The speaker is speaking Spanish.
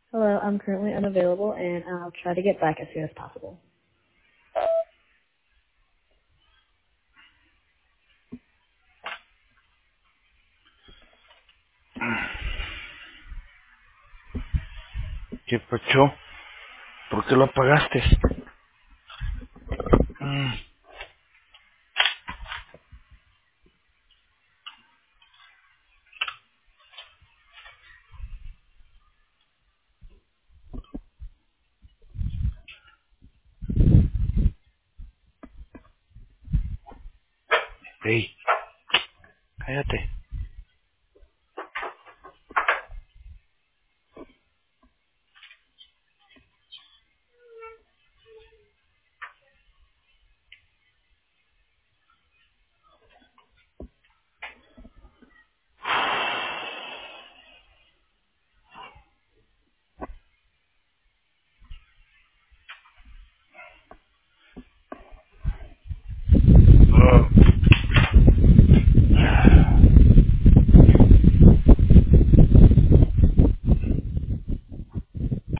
Hello, I'm currently unavailable and I'll try to get back as soon as possible. ¿Qué pacho? ¿Por qué lo apagaste? Mm. Ey, cállate.